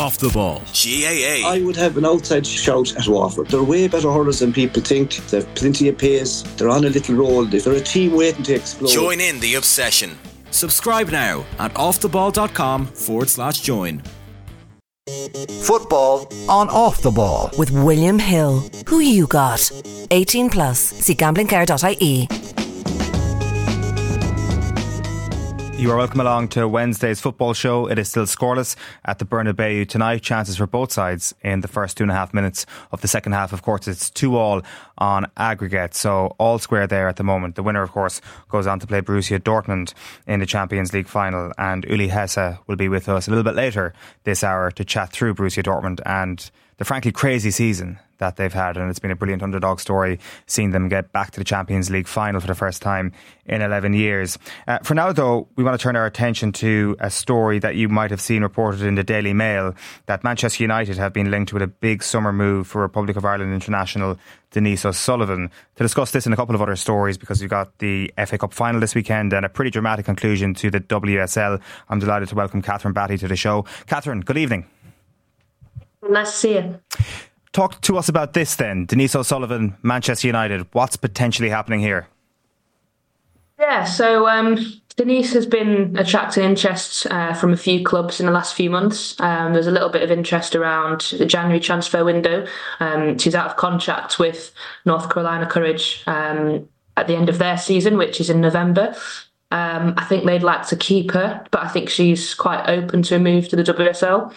Off the Ball. GAA. I would have an outside shout at Waterford. They're way better hurlers than people think. They've plenty of pace. They're on a little roll. They're a team waiting to explode. Join in the obsession. Subscribe now at offtheball.com/join. Football on Off the Ball with William Hill. Who you got? 18 plus. See gamblingcare.ie. You are welcome along to Wednesday's football show. It is still scoreless at the Bernabeu tonight. Chances for both sides in the first 2.5 minutes of the second half. Of course, it's 2-2 on aggregate, so all square there at the moment. The winner, of course, goes on to play Borussia Dortmund in the Champions League final, and Uli Hesse will be with us a little bit later this hour to chat through Borussia Dortmund and the frankly crazy season that they've had, and it's been a brilliant underdog story seeing them get back to the Champions League final for the first time in 11 years. For now though, we want to turn our attention to a story that you might have seen reported in the Daily Mail, that Manchester United have been linked with a big summer move for Republic of Ireland international Denise O'Sullivan. To discuss this and a couple of other stories, because we've got the FA Cup final this weekend and a pretty dramatic conclusion to the WSL, I'm delighted to welcome Catherine Batty to the show. Catherine, good evening. Nice to see you. Talk to us about this then. Denise O'Sullivan, Manchester United. What's potentially happening here? Yeah, so Denise has been attracting interest from a few clubs in the last few months. There's a little bit of interest around the January transfer window. She's out of contract with North Carolina Courage at the end of their season, which is in November. I think they'd like to keep her, but I think she's quite open to a move to the WSL.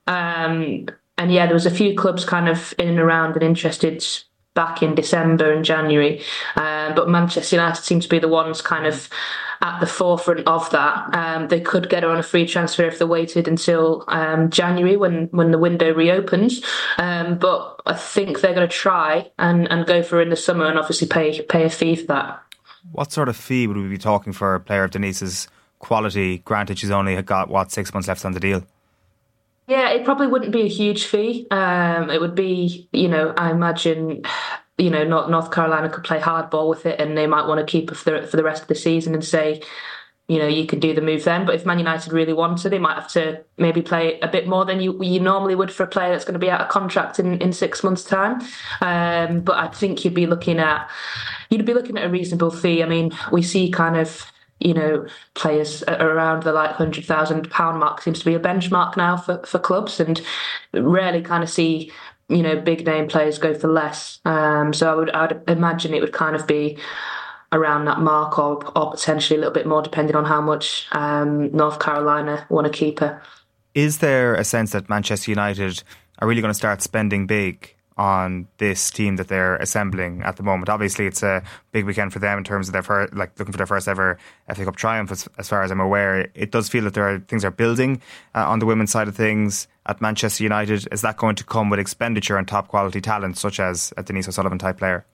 And yeah, there was a few clubs kind of in and around and interested back in December and January. But Manchester United seem to be the ones kind of at the forefront of that. They could get her on a free transfer if they waited until January when the window reopens. But I think they're going to try and go for her in the summer and obviously pay a fee for that. What sort of fee would we be talking for a player of Denise's quality? Granted, she's only got, 6 months left on the deal? Yeah, it probably wouldn't be a huge fee. It would be, I imagine, North Carolina could play hardball with it and they might want to keep it for the rest of the season and say, you can do the move then. But if Man United really want to, they might have to maybe play a bit more than you normally would for a player that's going to be out of contract in 6 months' time. But I think you'd be looking at a reasonable fee. I mean, we see kind of, players around the £100,000 mark seems to be a benchmark now for clubs, and rarely kind of see, big name players go for less. So I would imagine it would kind of be around that mark or potentially a little bit more depending on how much North Carolina want to keep her. Is there a sense that Manchester United are really going to start spending big on this team that they're assembling at the moment? Obviously, it's a big weekend for them in terms of their looking for their first ever FA Cup triumph. As far as I'm aware, it does feel that things are building on the women's side of things at Manchester United. Is that going to come with expenditure on top quality talent such as a Denise O'Sullivan type player?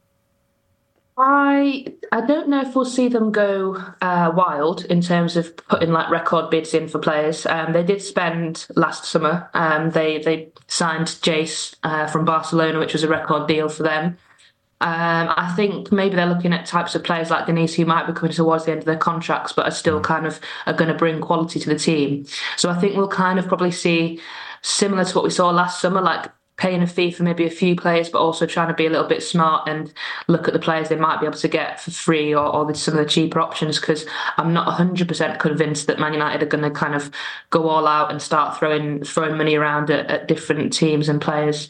I don't know if we'll see them go wild in terms of putting record bids in for players. They did spend last summer. They signed Jace from Barcelona, which was a record deal for them. I think maybe they're looking at types of players like Denise who might be coming towards the end of their contracts but are still kind of are going to bring quality to the team. So I think we'll kind of probably see similar to what we saw last summer, paying a fee for maybe a few players, but also trying to be a little bit smart and look at the players they might be able to get for free or some of the cheaper options, because I'm not 100% convinced that Man United are going to kind of go all out and start throwing money around at different teams and players.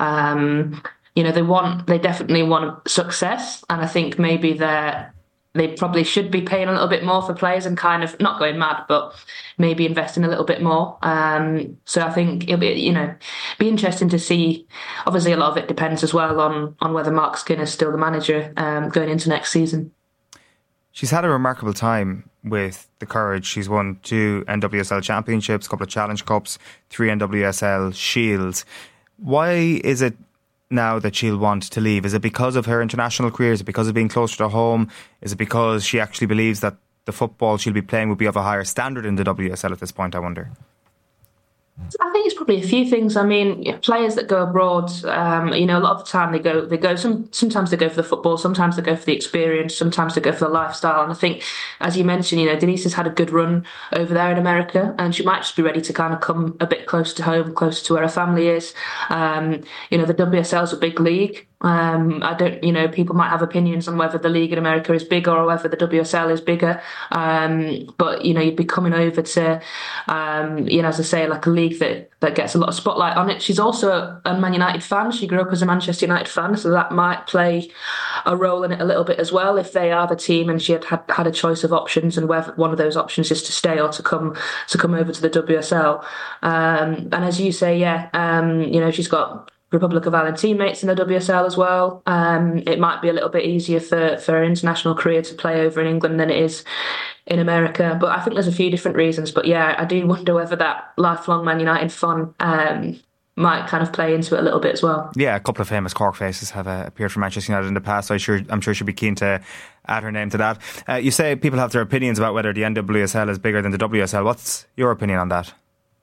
They definitely want success, and I think maybe they probably should be paying a little bit more for players and kind of not going mad, but maybe investing a little bit more. So I think it'll be, be interesting to see. Obviously, a lot of it depends as well on whether Mark Skinner's still the manager going into next season. She's had a remarkable time with the Courage. She's won 2 NWSL championships, a couple of Challenge Cups, 3 NWSL Shields. Why is it now that she'll want to leave? Is it because of her international career? Is it because of being closer to home? Is it because she actually believes that the football she'll be playing will be of a higher standard in the WSL at this point, I wonder? I think it's probably a few things. I mean, players that go abroad, a lot of the time sometimes they go for the football, sometimes they go for the experience, sometimes they go for the lifestyle. And I think, as you mentioned, Denise has had a good run over there in America, and she might just be ready to kind of come a bit closer to home, closer to where her family is. The WSL is a big league. People might have opinions on whether the league in America is bigger or whether the WSL is bigger. But you'd be coming over to, as I say, like a league that gets a lot of spotlight on it. She's also a Man United fan. She grew up as a Manchester United fan, so that might play a role in it a little bit as well. If they are the team and she had a choice of options, and whether one of those options is to stay or to come over to the WSL. And as you say, she's got Republic of Ireland teammates in the WSL as well. It might be a little bit easier for her international career to play over in England than it is in America. But I think there's a few different reasons. But yeah, I do wonder whether that lifelong Man United fun might kind of play into it a little bit as well. Yeah, a couple of famous Cork faces have appeared for Manchester United in the past, so I'm sure she'll be keen to add her name to that. You say people have their opinions about whether the NWSL is bigger than the WSL. What's your opinion on that?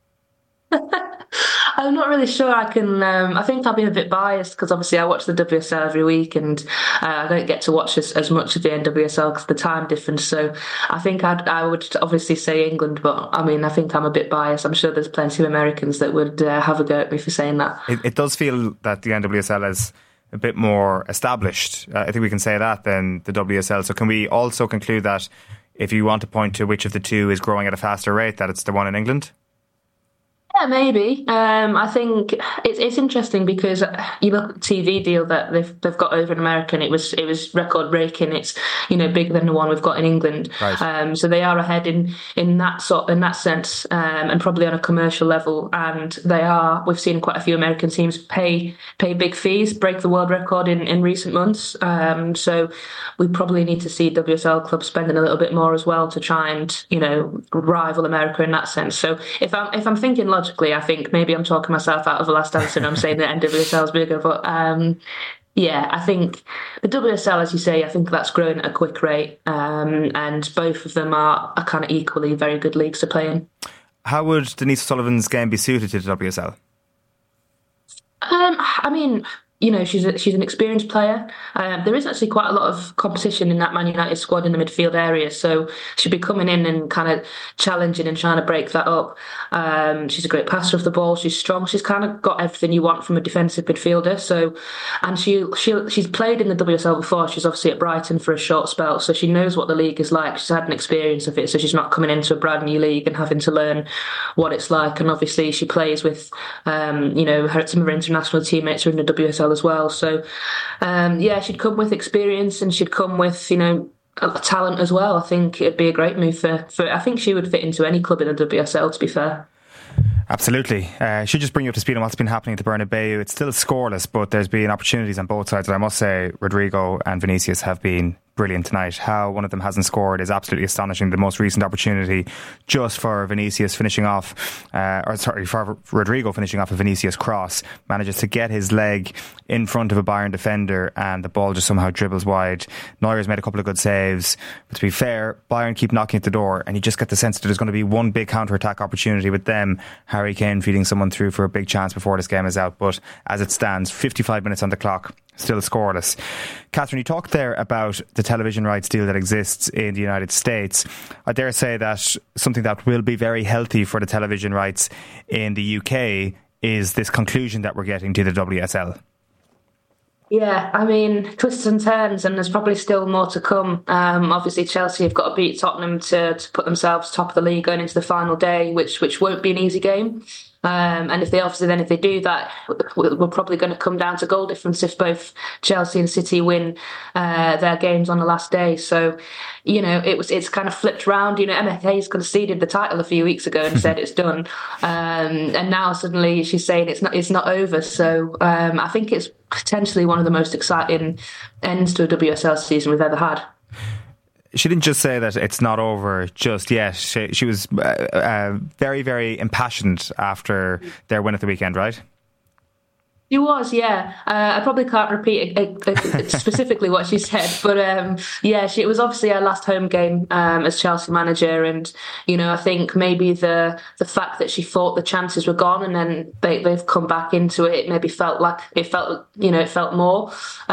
I'm not really sure. I think I've been a bit biased because obviously I watch the WSL every week, and I don't get to watch as much of the NWSL because of the time difference. So I think I would obviously say England, but I mean, I think I'm a bit biased. I'm sure there's plenty of Americans that would have a go at me for saying that. It does feel that the NWSL is a bit more established. I think we can say that than the WSL. So can we also conclude that if you want to point to which of the two is growing at a faster rate, that it's the one in England? Yeah, maybe. I think it's interesting because you look at the TV deal that they've got over in America, and it was record breaking. It's bigger than the one we've got in England. Right. So they are ahead in that sense, and probably on a commercial level. And we've seen quite a few American teams pay big fees, break the world record in recent months. So we probably need to see WSL clubs spending a little bit more as well to try and rival America in that sense. So if I'm thinking logically, I think maybe I'm talking myself out of the last answer and I'm saying that NWSL is bigger, but I think the WSL, as you say, I think that's growing at a quick rate, and both of them are kind of equally very good leagues to play in. How would Denise Sullivan's game be suited to the WSL? I mean, she's an experienced player. There is actually quite a lot of competition in that Man United squad in the midfield area, so she'll be coming in and kind of challenging and trying to break that up. She's a great passer of the ball. She's strong. She's kind of got everything you want from a defensive midfielder. So, and she's played in the WSL before. She's obviously at Brighton for a short spell, so she knows what the league is like. She's had an experience of it, so she's not coming into a brand new league and having to learn what it's like. And obviously, she plays with, some of her international teammates are in the WSL as well. So, she'd come with experience and she'd come with, talent as well. I think it'd be a great move for I think she would fit into any club in the WSL, to be fair. Absolutely. Should just bring you up to speed on what's been happening at the Bernabeu. It's still scoreless, but there's been opportunities on both sides. And I must say, Rodrigo and Vinicius have been brilliant tonight. How one of them hasn't scored is absolutely astonishing. The most recent opportunity just for Vinicius finishing off, for Rodrigo finishing off a Vinicius cross, manages to get his leg in front of a Bayern defender and the ball just somehow dribbles wide. Neuer's made a couple of good saves, but to be fair, Bayern keep knocking at the door, and you just get the sense that there's going to be one big counter-attack opportunity with them. Harry Kane feeding someone through for a big chance before this game is out, but as it stands, 55 minutes on the clock, still scoreless. Catherine, you talked there about the television rights deal that exists in the United States. I dare say that something that will be very healthy for the television rights in the UK is this conclusion that we're getting to the WSL. Yeah, I mean, twists and turns, and there's probably still more to come. Obviously, Chelsea have got to beat Tottenham to put themselves top of the league going into the final day, which won't be an easy game. And if they do that, we're probably going to come down to goal difference if both Chelsea and City win their games on the last day. So, it's kind of flipped round. MFA's conceded the title a few weeks ago and said it's done, and now suddenly she's saying it's not over. So I think it's potentially one of the most exciting ends to a WSL season we've ever had. She didn't just say that it's not over just yet. She was very, very impassioned after their win at the weekend, right? She was, yeah. I probably can't repeat specifically what she said, but yeah, it was obviously her last home game as Chelsea manager, and I think maybe the fact that she thought the chances were gone, and then they've come back into it. Maybe felt more,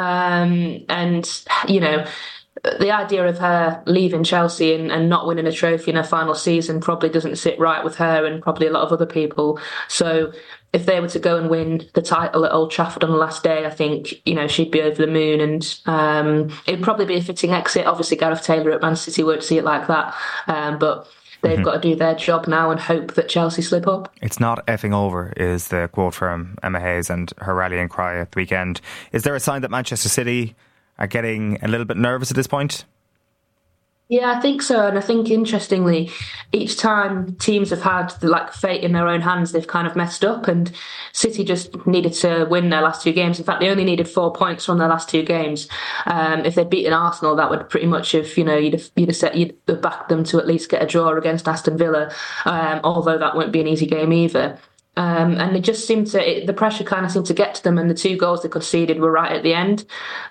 the idea of her leaving Chelsea and not winning a trophy in her final season probably doesn't sit right with her and probably a lot of other people. So if they were to go and win the title at Old Trafford on the last day, I think, she'd be over the moon, and it'd probably be a fitting exit. Obviously, Gareth Taylor at Man City won't see it like that, but they've got to do their job now and hope that Chelsea slip up. It's not effing over, is the quote from Emma Hayes and her rallying cry at the weekend. Is there a sign that Manchester City are getting a little bit nervous at this point? Yeah, I think so. And I think, interestingly, each time teams have had fate in their own hands, they've kind of messed up. And City just needed to win their last 2 games. In fact, they only needed 4 points from their last 2 games. If they'd beaten Arsenal, that would pretty much have, you'd have backed them to at least get a draw against Aston Villa. Although that won't be an easy game either. And they just seemed to, the pressure kind of seemed to get to them, and the 2 goals they conceded were right at the end.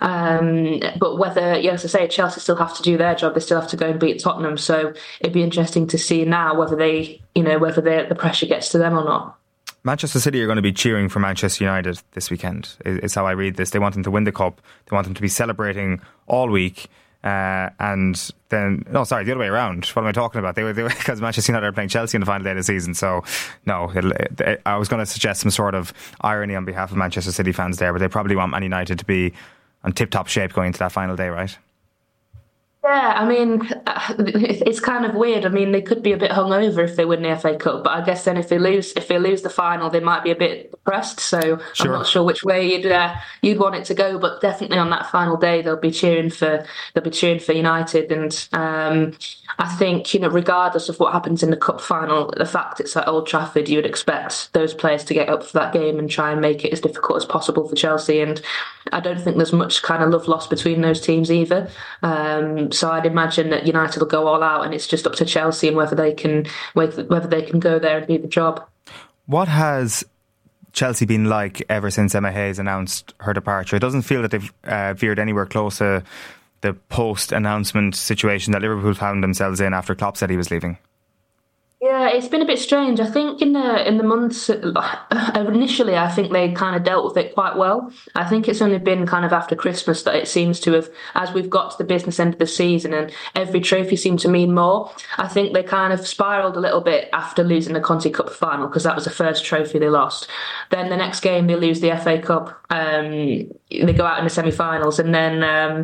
But whether, as I say, Chelsea still have to do their job, they still have to go and beat Tottenham. So it'd be interesting to see now whether the pressure gets to them or not. Manchester City are going to be cheering for Manchester United this weekend, is how I read this. They want them to win the cup. They want them to be celebrating all week. And then, no, sorry, the other way around. What am I talking about? They were because Manchester United are playing Chelsea in the final day of the season. So, no, I was going to suggest some sort of irony on behalf of Manchester City fans there, but they probably want Man United to be on tip-top shape going into that final day, right? Yeah, I mean, it's kind of weird. I mean, they could be a bit hungover if they win the FA Cup, but I guess then if they lose the final, they might be a bit depressed. So sure. I'm not sure which way you'd want it to go, but definitely on that final day, they'll be cheering for United. And I think, regardless of what happens in the cup final, the fact it's at Old Trafford, you would expect those players to get up for that game and try and make it as difficult as possible for Chelsea. And I don't think there's much kind of love lost between those teams either. So I'd imagine that United will go all out, and it's just up to Chelsea and whether they can go there and do the job. What has Chelsea been like ever since Emma Hayes announced her departure? It doesn't feel that they've veered anywhere close to the post-announcement situation that Liverpool found themselves in after Klopp said he was leaving. Yeah, it's been a bit strange. I think in the months initially, I think they kind of dealt with it quite well. I think it's only been kind of after Christmas that it seems to have, as we've got to the business end of the season and every trophy seemed to mean more. I think they kind of spiralled a little bit after losing the Conti Cup final, because that was the first trophy they lost. Then the next game they lose the FA Cup. They go out in the semi-finals, and then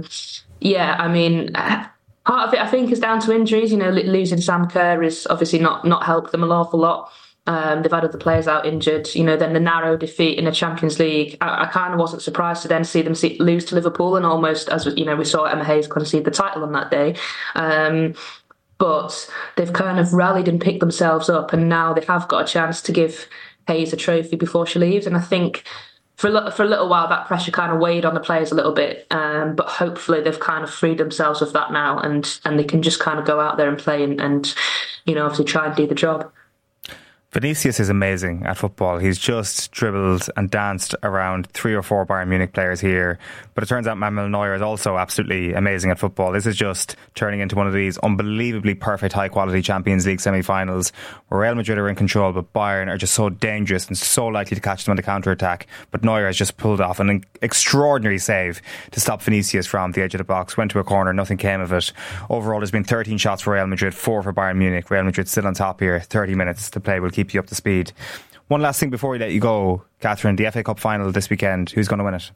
part of it, I think, is down to injuries. Losing Sam Kerr is obviously not helped them an awful lot. They've had other players out injured. Then the narrow defeat in the Champions League. I kind of wasn't surprised to then see them lose to Liverpool, and almost, as we saw Emma Hayes concede the title on that day. But they've kind of rallied and picked themselves up, and now they have got a chance to give Hayes a trophy before she leaves. And I think for a little while that pressure kind of weighed on the players a little bit, but hopefully they've kind of freed themselves of that now, and they can just kind of go out there and play and obviously try and do the job. Vinicius is amazing at football. He's just dribbled and danced around 3 or 4 Bayern Munich players here. But it turns out Manuel Neuer is also absolutely amazing at football. This is just turning into one of these unbelievably perfect, high-quality Champions League semi-finals where Real Madrid are in control, but Bayern are just so dangerous and so likely to catch them on the counter-attack. But Neuer has just pulled off an extraordinary save to stop Vinicius from the edge of the box. Went to a corner, nothing came of it. Overall, there's been 13 shots for Real Madrid, 4 for Bayern Munich. Real Madrid still on top here. 30 minutes to play will keep you up to speed. One last thing before we let you go, Catherine, the FA Cup final this weekend, who's going to win it?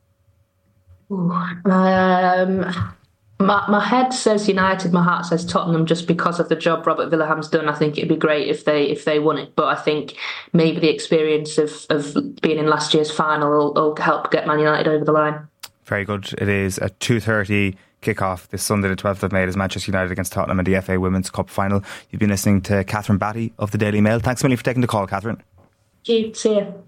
My head says United, my heart says Tottenham, just because of the job Robert Villaham's done. I think it'd be great if they won it, but I think maybe the experience of being in last year's final will help get Man United over the line. Very good. It is a 2:30 kick-off this Sunday the 12th of May as Manchester United against Tottenham in the FA Women's Cup final. You've been listening to Catherine Batty of the Daily Mail. Thanks a million for taking the call, Catherine. Thank you. See you.